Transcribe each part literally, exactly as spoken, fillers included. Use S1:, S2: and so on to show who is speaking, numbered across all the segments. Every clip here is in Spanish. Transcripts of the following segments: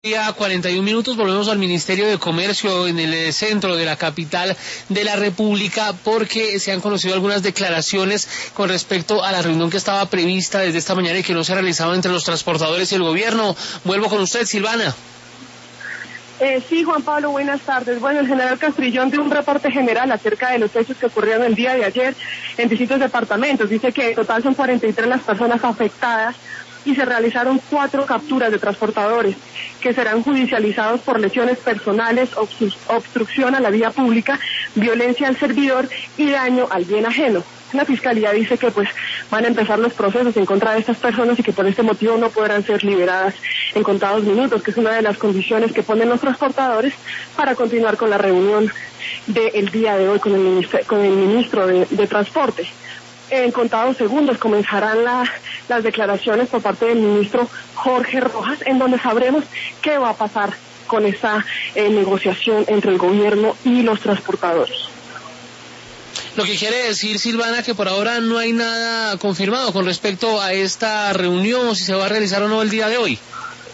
S1: Día cuarenta y un minutos, volvemos al Ministerio de Comercio en el centro de la capital de la República porque se han conocido algunas declaraciones con respecto a la reunión que estaba prevista desde esta mañana y que no se ha realizado entre los transportadores y el gobierno. Vuelvo con usted, Silvana.
S2: Eh, sí, Juan Pablo, buenas tardes. Bueno, el general Castrillón dio un reporte general acerca de los hechos que ocurrieron el día de ayer en distintos departamentos. Dice que en total son cuarenta y tres las personas afectadas y se realizaron cuatro capturas de transportadores que serán judicializados por lesiones personales, obstru obstrucción a la vía pública, violencia al servidor y daño al bien ajeno. La Fiscalía dice que pues van a empezar los procesos en contra de estas personas y que por este motivo no podrán ser liberadas en contados minutos, que es una de las condiciones que ponen los transportadores para continuar con la reunión del día de hoy con el ministro, con el ministro de, de Transporte. En contados segundos comenzarán la, las declaraciones por parte del ministro Jorge Rojas, en donde sabremos qué va a pasar con esta eh, negociación entre el gobierno y los transportadores.
S1: Lo que quiere decir, Silvana, que por ahora no hay nada confirmado con respecto a esta reunión, si se va a realizar o no el día de hoy.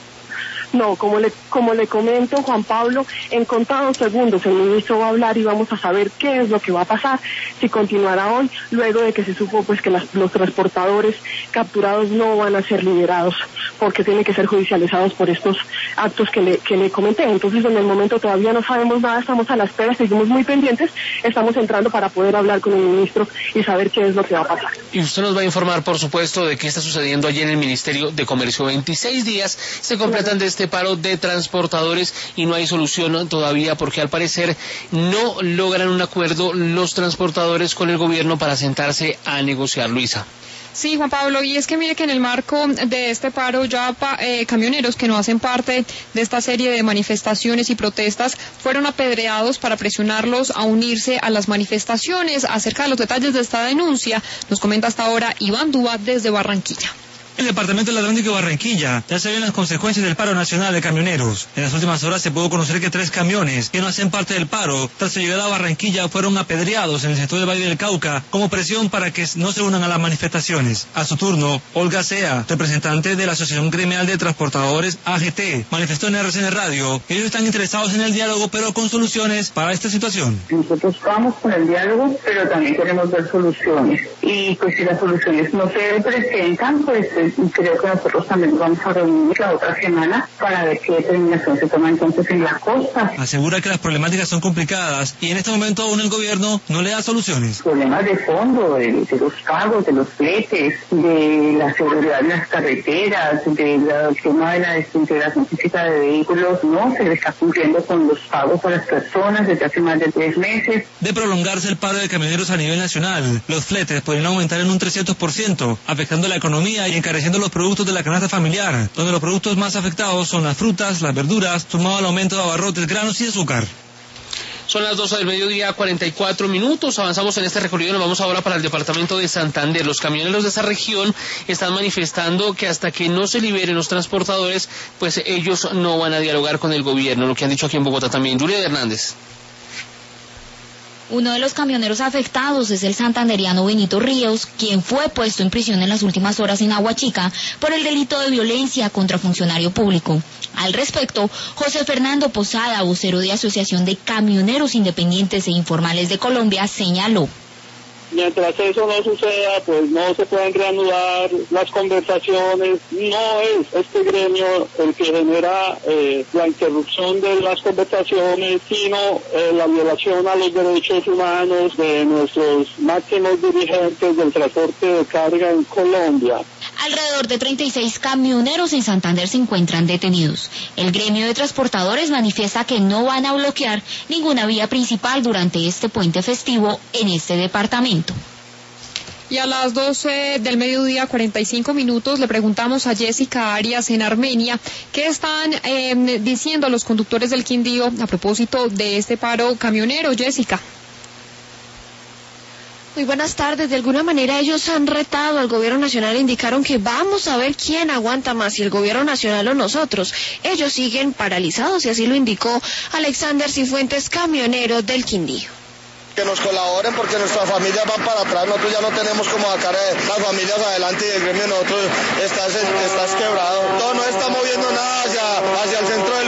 S2: No, como le, como le comento, Juan Pablo, en contados segundos el ministro va a hablar y vamos a saber qué es lo que va a pasar, si continuará hoy, luego de que se supo pues que las, los transportadores capturados no van a ser liberados, porque tienen que ser judicializados por estos actos que le, que le comenté. Entonces, en el momento todavía no sabemos nada, estamos a la espera, seguimos muy pendientes, estamos entrando para poder hablar con el ministro y saber qué es lo que va a pasar.
S1: Y usted nos va a informar, por supuesto, de qué está sucediendo allí en el Ministerio de Comercio. veintiséis días se completan de este paro de transportadores y no hay solución todavía porque al parecer no logran un acuerdo los transportadores con el gobierno para sentarse a negociar. Luisa.
S3: Sí, Juan Pablo, y es que mire que en el marco de este paro ya eh, camioneros que no hacen parte de esta serie de manifestaciones y protestas fueron apedreados para presionarlos a unirse a las manifestaciones. Acerca de los detalles de esta denuncia, nos comenta hasta ahora Iván Dúa desde Barranquilla.
S4: En el departamento del Atlántico de Barranquilla ya se ven las consecuencias del paro nacional de camioneros. En las últimas horas se pudo conocer que tres camiones que no hacen parte del paro, tras su llegada a Barranquilla, fueron apedreados en el sector del Valle del Cauca como presión para que no se unan a las manifestaciones. A su turno, Olga Sea, representante de la Asociación Gremial de Transportadores A G T, manifestó en R C N Radio que ellos están interesados en el diálogo, pero con soluciones para esta situación.
S5: Nosotros vamos con el diálogo, pero también queremos ver soluciones. Y pues si las soluciones no se presentan, pues creo que nosotros también vamos a reunir la otra semana para ver qué determinación se toma entonces en la costa.
S4: Asegura que las problemáticas son complicadas y en este momento aún el gobierno no le da soluciones.
S5: Problemas de fondo, de, de los pagos, de los fletes, de la seguridad de las carreteras, del tema de la desintegración física de vehículos, no se le está cumpliendo con los pagos a las personas desde hace más de tres meses.
S4: De prolongarse el paro de camioneros a nivel nacional, los fletes podrían aumentar en un trescientos por ciento, afectando la economía y encareciendo los productos de la canasta familiar, donde los productos más afectados son las frutas, las verduras, sumado al aumento de abarrotes, granos y azúcar.
S1: Son las doce del mediodía, cuarenta y cuatro minutos, avanzamos en este recorrido, nos vamos ahora para el departamento de Santander. Los camioneros de esa región están manifestando que hasta que no se liberen los transportadores, pues ellos no van a dialogar con el gobierno, lo que han dicho aquí en Bogotá también. Julia Hernández.
S6: Uno de los camioneros afectados es el santanderiano Benito Ríos, quien fue puesto en prisión en las últimas horas en Aguachica por el delito de violencia contra funcionario público. Al respecto, José Fernando Posada, vocero de Asociación de Camioneros Independientes e Informales de Colombia, señaló:
S7: mientras eso no suceda, pues no se pueden reanudar las conversaciones. No es este gremio el que genera eh, la interrupción de las conversaciones, sino eh, la violación a los derechos humanos de nuestros máximos dirigentes del transporte de carga en Colombia.
S6: Alrededor de treinta y seis camioneros en Santander se encuentran detenidos. El gremio de transportadores manifiesta que no van a bloquear ninguna vía principal durante este puente festivo en este departamento.
S3: Y a las doce del mediodía, cuarenta y cinco minutos, le preguntamos a Jessica Arias en Armenia qué están eh, diciendo los conductores del Quindío a propósito de este paro camionero. Jessica.
S8: Muy buenas tardes. De alguna manera ellos han retado al gobierno nacional e indicaron que vamos a ver quién aguanta más, si el gobierno nacional o nosotros. Ellos siguen paralizados y así lo indicó Alexander Cifuentes, camionero del Quindío.
S9: que nos colaboren porque nuestras familias van para atrás, nosotros ya no tenemos como sacar las familias adelante y el gremio nosotros está, está quebrado. Todo no está moviendo nada hacia, hacia el centro del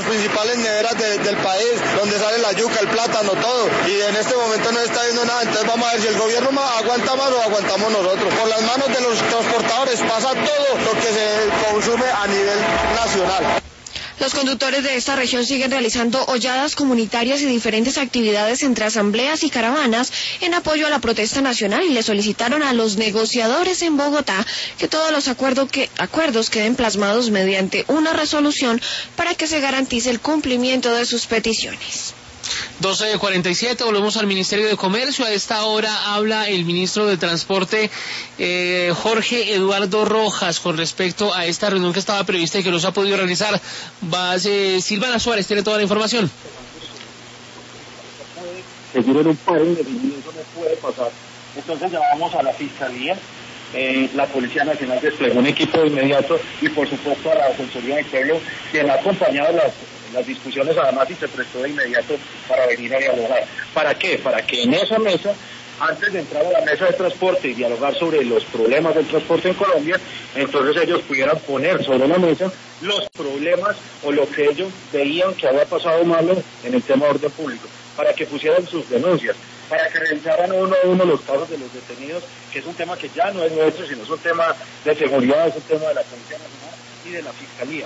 S9: las principales neveras de, del país, donde sale la yuca, el plátano, todo, y en este momento no está viendo nada. Entonces vamos a ver si el gobierno aguanta más o aguantamos nosotros. Por las manos de los transportadores pasa todo lo que se consume a nivel nacional.
S8: Los conductores de esta región siguen realizando holladas comunitarias y diferentes actividades entre asambleas y caravanas en apoyo a la protesta nacional y le solicitaron a los negociadores en Bogotá que todos los acuerdo que, acuerdos queden plasmados mediante una resolución para que se garantice el cumplimiento de sus peticiones.
S1: doce cuarenta y siete, volvemos al Ministerio de Comercio. A esta hora habla el ministro de Transporte, eh, Jorge Eduardo Rojas, con respecto a esta reunión que estaba prevista y que no se ha podido realizar. Va, eh, Silvana Suárez tiene toda la información.
S10: Seguir en un paro indefinido, eso no puede pasar. Entonces llamamos a la Fiscalía, eh, la Policía Nacional desplegó un equipo de inmediato y por supuesto a la Defensoría del Pueblo, quien ha acompañado las las discusiones además y se prestó de inmediato para venir a dialogar. ¿Para qué? Para que en esa mesa, antes de entrar a la mesa de transporte y dialogar sobre los problemas del transporte en Colombia, entonces ellos pudieran poner sobre la mesa los problemas o lo que ellos veían que había pasado malo en el tema de orden público, para que pusieran sus denuncias, para que revisaran uno a uno los casos de los detenidos, que es un tema que ya no es nuestro, sino es un tema de seguridad, es un tema de la Policía Nacional y de la Fiscalía.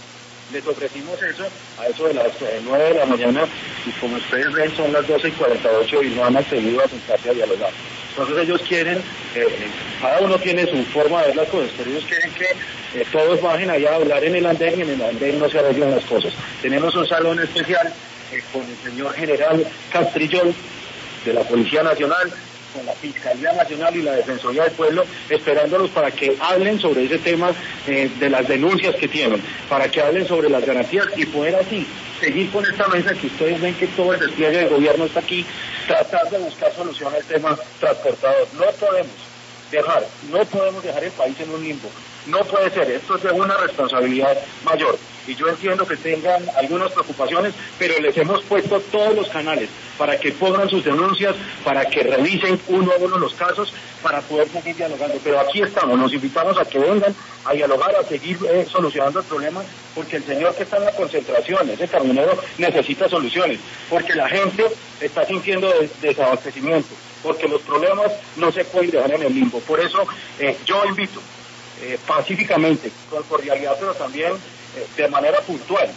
S10: Les ofrecimos eso a eso de las eh, nueve de la mañana y como ustedes ven son las doce y cuarenta y ocho y no han accedido a sentarse a dialogar. Entonces ellos quieren, eh, cada uno tiene su forma de ver las cosas, pero ellos quieren que eh, todos bajen allá a hablar en el andén y en el andén no se arreglan las cosas. Tenemos un salón especial eh, con el señor general Castrillón de la Policía Nacional, con la Fiscalía Nacional y la Defensoría del Pueblo, esperándolos para que hablen sobre ese tema eh, de las denuncias que tienen, para que hablen sobre las garantías y poder así seguir con esta mesa que ustedes ven que todo el despliegue del gobierno está aquí, tratar de buscar solución al tema transportador. No podemos dejar, no podemos dejar el país en un limbo. No puede ser, esto es de una responsabilidad mayor. Y yo entiendo que tengan algunas preocupaciones, pero les hemos puesto todos los canales para que pongan sus denuncias, para que revisen uno a uno los casos, para poder seguir dialogando. Pero aquí estamos, nos invitamos a que vengan a dialogar, a seguir eh, solucionando el problema, porque el señor que está en la concentración, ese camionero, necesita soluciones, porque la gente está sintiendo des- desabastecimiento, porque los problemas no se pueden dejar en el limbo. Por eso eh, yo invito eh, pacíficamente, con cordialidad, pero también eh, de manera puntual,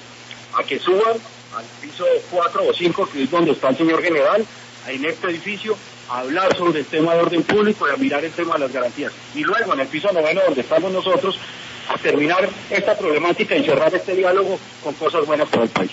S10: a que suban al piso cuatro o cinco, que es donde está el señor general, en este edificio, a hablar sobre el tema de orden público y a mirar el tema de las garantías. Y luego en el piso noveno, donde estamos nosotros, a terminar esta problemática y cerrar este diálogo con cosas buenas para el país.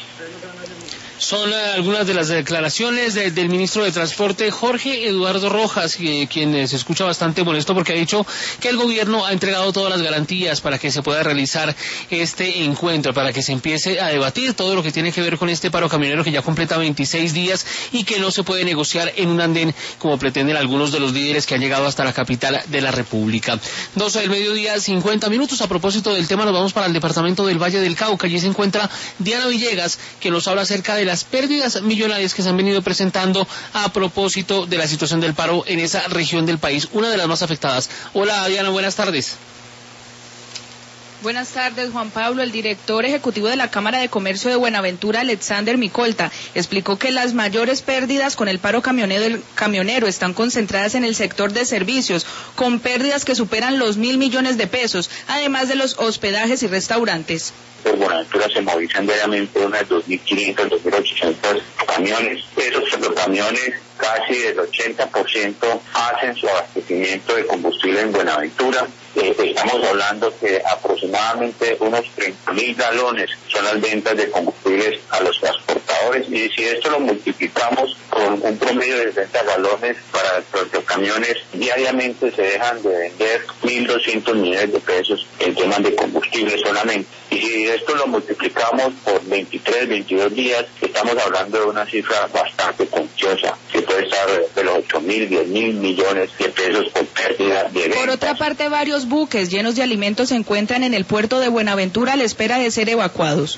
S1: Son eh, algunas de las declaraciones de, del ministro de Transporte, Jorge Eduardo Rojas, eh, quien eh, se escucha bastante molesto porque ha dicho que el gobierno ha entregado todas las garantías para que se pueda realizar este encuentro, para que se empiece a debatir todo lo que tiene que ver con este paro camionero que ya completa veintiséis días y que no se puede negociar en un andén como pretenden algunos de los líderes que han llegado hasta la capital de la República. doce del mediodía, cincuenta minutos. A propósito del tema, nos vamos para el departamento del Valle del Cauca. Allí se encuentra Diana Villegas, que nos habla acerca de la las pérdidas millonarias que se han venido presentando a propósito de la situación del paro en esa región del país, una de las más afectadas. Hola Diana, buenas tardes.
S11: Buenas tardes, Juan Pablo. El director ejecutivo de la Cámara de Comercio de Buenaventura, Alexander Micolta, explicó que las mayores pérdidas con el paro camionero, camionero están concentradas en el sector de servicios, con pérdidas que superan los mil millones de pesos, además de los hospedajes y restaurantes.
S12: Por Buenaventura se movilizan diariamente unas dos mil quinientos, dos mil ochocientos camiones. Esos camiones, casi del ochenta por ciento, hacen su abastecimiento de combustible en Buenaventura. Eh, estamos hablando que aproximadamente unos treinta mil galones son las ventas de combustibles a los transportadores, y si esto lo multiplicamos con un promedio de sesenta galones para los camiones, diariamente se dejan de vender mil doscientos millones de pesos en temas de combustible solamente. Y si esto lo multiplicamos por veintitrés, veintidós días, estamos hablando de una cifra bastante cuantiosa, que puede estar de los ocho mil, diez mil millones de pesos por pérdida de ventas.
S11: Por otra parte, varios buques llenos de alimentos se encuentran en el puerto de Buenaventura a la espera de ser evacuados.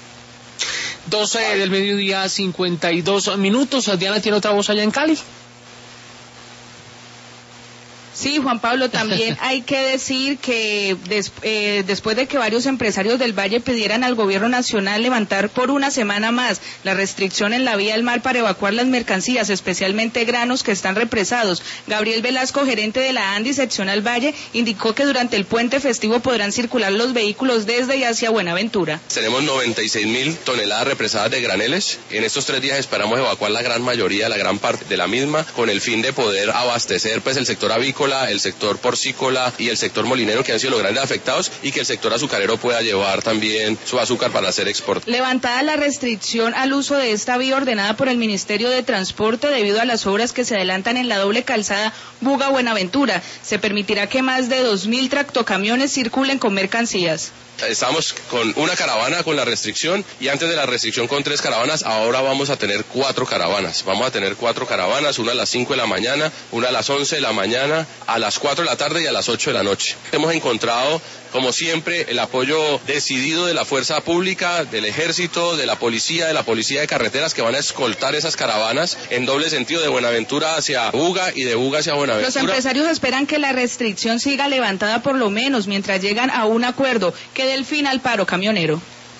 S1: doce del mediodía, cincuenta y dos minutos. Diana tiene otra voz allá en Cali.
S11: Sí, Juan Pablo, también hay que decir que des, eh, después de que varios empresarios del Valle pidieran al gobierno nacional levantar por una semana más la restricción en la vía del mar para evacuar las mercancías, especialmente granos que están represados, Gabriel Velasco, gerente de la ANDI seccional Valle, indicó que durante el puente festivo podrán circular los vehículos desde y hacia Buenaventura.
S13: Tenemos noventa y seis mil toneladas represadas de graneles. En estos tres días esperamos evacuar la gran mayoría, la gran parte de la misma, con el fin de poder abastecer pues el sector avícola, el sector porcícola y el sector molinero, que han sido los grandes afectados, y que el sector azucarero pueda llevar también su azúcar para hacer export.
S11: Levantada la restricción al uso de esta vía ordenada por el Ministerio de Transporte debido a las obras que se adelantan en la doble calzada Buga-Buenaventura, se permitirá que más de dos mil tractocamiones circulen con mercancías.
S13: Estamos con una caravana con la restricción y antes de la restricción con tres caravanas, ahora vamos a tener cuatro caravanas. Vamos a tener cuatro caravanas, una a las cinco de la mañana, una a las once de la mañana, a las cuatro de la tarde y a las ocho de la noche. Hemos encontrado, como siempre, el apoyo decidido de la fuerza pública, del ejército, de la policía, de la policía de carreteras, que van a escoltar esas caravanas en doble sentido, de Buenaventura hacia Buga y de Buga hacia Buenaventura.
S11: Los empresarios esperan que la restricción siga levantada por lo menos mientras llegan a un acuerdo que dé el fin al paro camionero.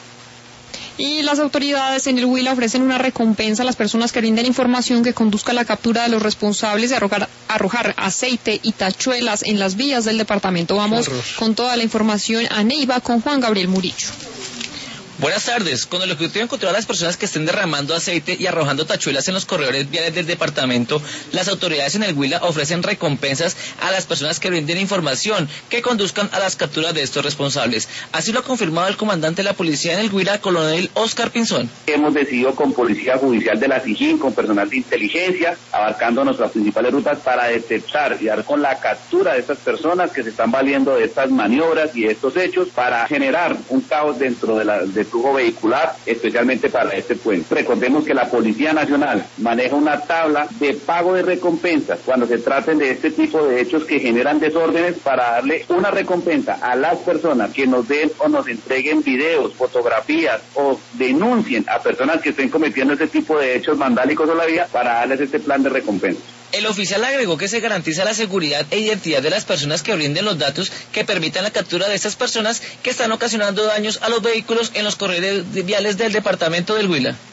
S3: Y las autoridades en el Huila ofrecen una recompensa a las personas que brinden información que conduzca a la captura de los responsables de arrojar, arrojar aceite y tachuelas en las vías del departamento. Vamos con toda la información a Neiva con Juan Gabriel Murillo.
S14: Buenas tardes. Con el objetivo de encontrar a las personas que estén derramando aceite y arrojando tachuelas en los corredores viales del departamento, las autoridades en el Huila ofrecen recompensas a las personas que brinden información que conduzcan a las capturas de estos responsables. Así lo ha confirmado el comandante de la policía en el Huila, coronel Oscar Pinzón.
S15: Hemos decidido con Policía Judicial de la SIJIN, con personal de inteligencia, abarcando nuestras principales rutas para detectar y dar con la captura de estas personas que se están valiendo de estas maniobras y de estos hechos para generar un caos dentro de la de flujo vehicular, especialmente para este puente. Recordemos que la Policía Nacional maneja una tabla de pago de recompensas cuando se traten de este tipo de hechos que generan desórdenes, para darle una recompensa a las personas que nos den o nos entreguen videos, fotografías o denuncien a personas que estén cometiendo este tipo de hechos vandálicos o la vía, para darles este plan de recompensa.
S14: El oficial agregó que se garantiza la seguridad e identidad de las personas que brinden los datos que permitan la captura de estas personas que están ocasionando daños a los vehículos en los corredores viales del departamento del Huila.